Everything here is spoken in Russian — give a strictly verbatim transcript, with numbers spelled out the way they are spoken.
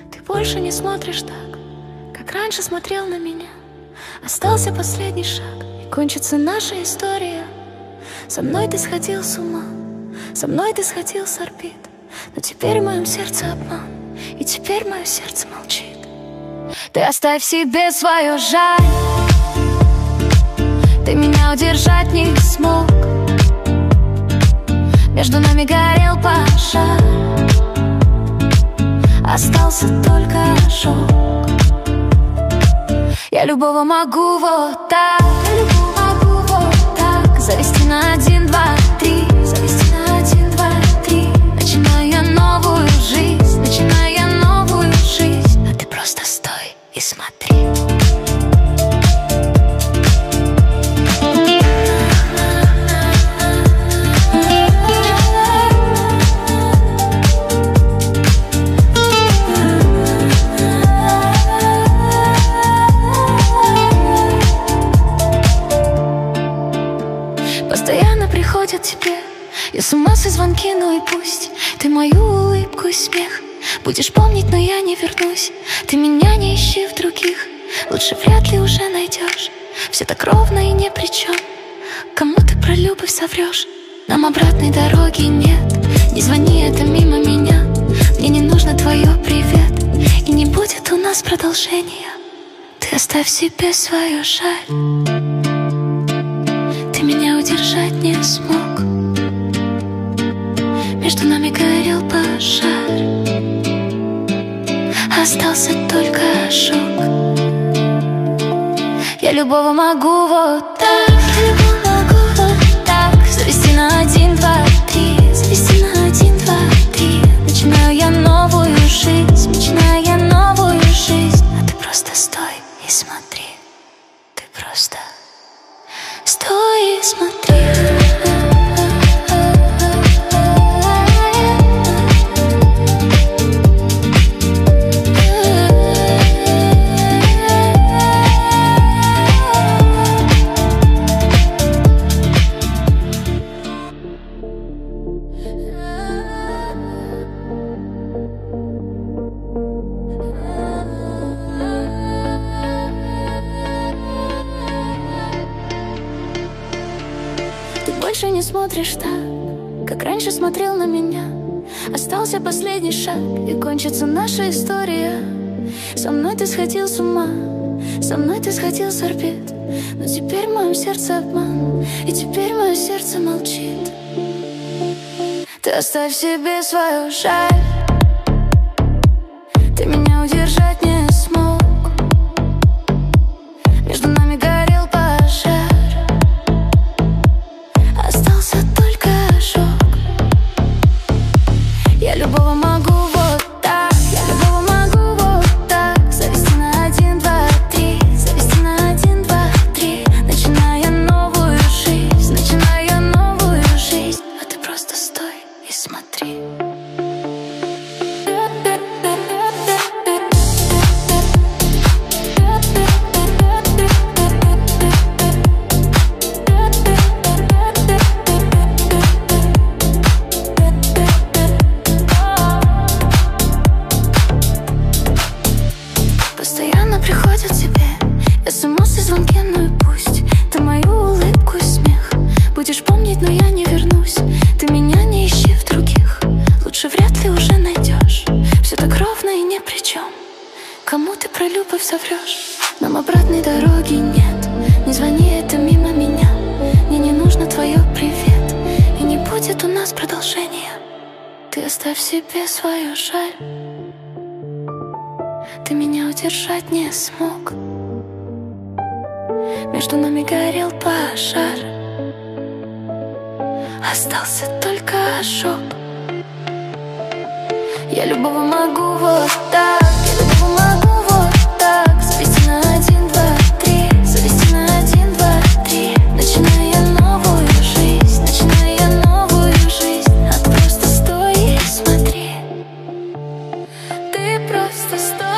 Ты больше не смотришь так, как раньше смотрел на меня. Остался последний шаг, и кончится наша история. Со мной ты сходил с ума, со мной ты сходил с орбит. Но теперь в моем сердце обман, и теперь мое сердце молчит. Ты оставь себе свое жаль, ты меня удержать не смог. Между нами горел пожар, остался только ожог. Я любого могу вот так, я любого могу вот так завести на один, два, три, завести на один, два, три. Начинаю я новую жизнь, начинаю я новую жизнь. А ты просто стой и смотри. Постоянно приходят тебе, я с ума свои звонки, ну и пусть. Ты мою улыбку и смех будешь помнить, но я не вернусь. Ты меня не ищи в других, лучше вряд ли уже найдешь. Все так ровно и ни при чем. Кому ты про любовь соврешь? Нам обратной дороги нет. Не звони, это мимо меня. Мне не нужно твое привет, и не будет у нас продолжения. Ты оставь себе свою жаль, ты меня удержать не смог. Между нами горел пожар, остался только ожог. Я любого могу вот так, я любого могу вот так завести на один, два, три, завести на один, два, три. Начинаю я новую жизнь, начинаю я новую жизнь. А ты просто стой и смотри, ты просто стой и смотри. Больше не смотришь так, как раньше смотрел на меня. Остался последний шаг, и кончится наша история. Со мной ты сходил с ума, со мной ты сходил с орбит. Но теперь в моем сердце обман, и теперь мое сердце молчит. Ты оставь себе свою жаль, ты меня удержать не смог. Между нами горел пожар, остался только ожог. Я любого могу вот так, я любого могу вот так завести на один, два, три, завести на один, два, три. Начинаю я новую жизнь, начинаю я новую жизнь. А ты просто стой и смотри. Постоянно приходят тебе смс и звонки, ну и пусть. Ты мою улыбку и смех будешь помнить, но я не вернусь. Ты меня не ищи в других, лучше вряд ли уже найдешь. Все так ровно и ни при чем. Кому ты про любовь соврешь? Нам обратной дороги нет. Не звони, это мимо меня. Мне не нужно твое привет, и не будет у нас продолжения. Ты оставь себе свою жаль, ты меня удержать не смог. Между нами горел пожар, остался только ожог. Я любого могу вот так, я любого могу вот так завести на один, два, три, завести на один, два, три. Начинаю я новую жизнь, начинаю я новую жизнь. А ты просто стой и смотри, ты просто стой.